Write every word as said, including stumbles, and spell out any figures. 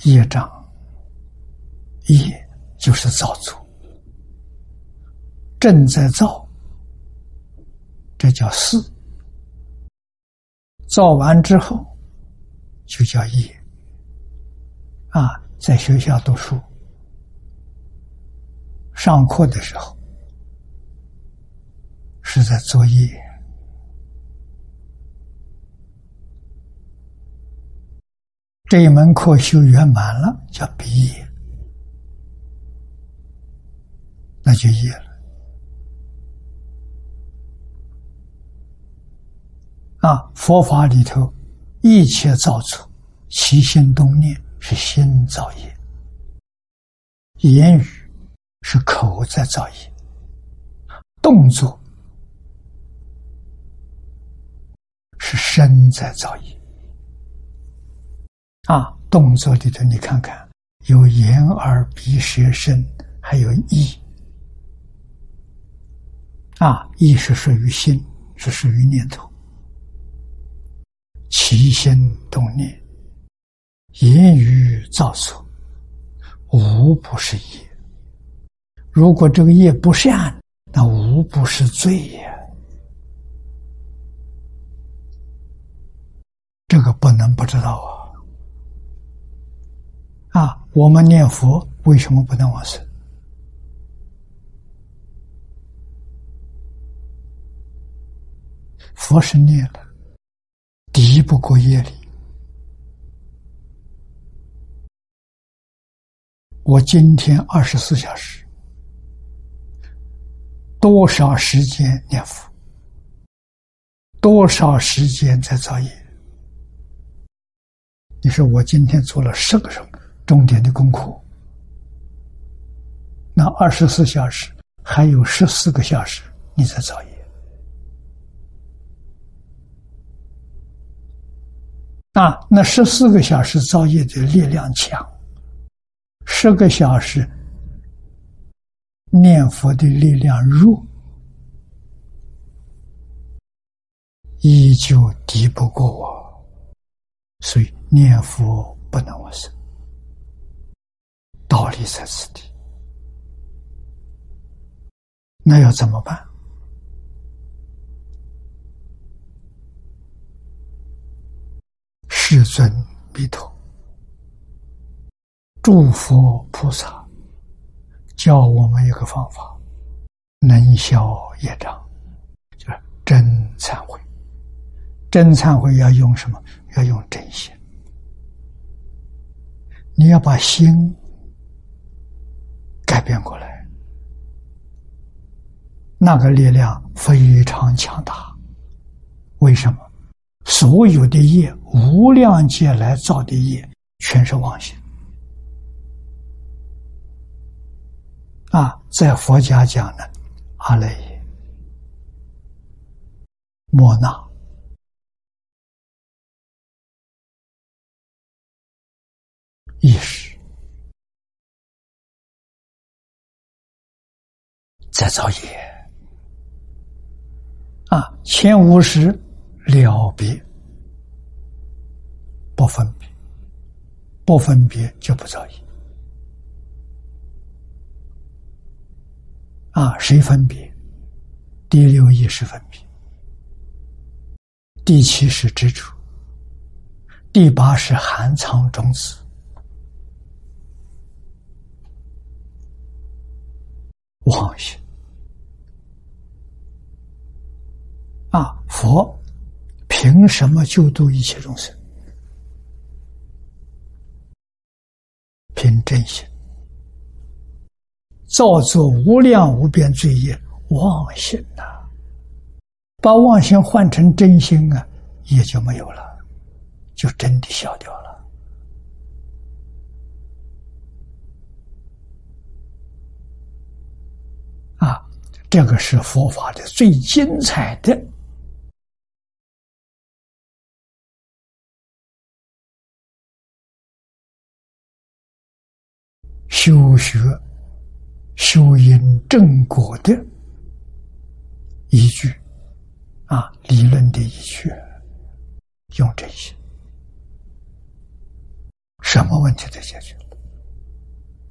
业障，业就是造作，正在造，这叫事。造完之后就叫业。啊，在学校读书，上课的时候是在作业，这一门课修圆满了叫毕业，那就业了。啊，佛法里头一切造作，起心动念是心造业，言语是口在造业，动作是身在造业。啊，动作里头你看看，有眼耳鼻舌身，还有意。啊，意是属于心，是属于念头。起心动念，言语造作，无不是业。如果这个业不善，那无不是罪呀。这个不能不知道啊！啊，我们念佛为什么不能往生？佛是念了，敌不过业力。我今天二十四小时，多少时间念佛，多少时间在造业？你说我今天做了十个钟点的功课，那二十四小时还有十四个小时你在造业。啊，那十四个小时造业的力量强，十个小时念佛的力量弱，依旧敌不过我，所以念佛不能往生。道理在此地，那要怎么办？世尊弥陀，诸佛菩萨教我们一个方法，能消业障，就是真忏悔。真忏悔要用什么？要用真心。你要把心改变过来，那个力量非常强大。为什么？所有的业，无量劫来造的业，全是妄心。啊，在佛家讲呢，阿赖耶、莫那、意识，在造业。啊，前五识了别，不分别，不分别就不造业。啊，谁分别？第六意识分别，第七是执着，第八是含藏种子。妄心。啊，佛凭什么救度一切众生？凭真心。造作无量无边罪业，妄心呐、啊，把妄心换成真心啊，也就没有了，就真的消掉了。啊，这个是佛法的最精彩的修学修因正果的依据啊，理论的依据，用这些什么问题都解决了。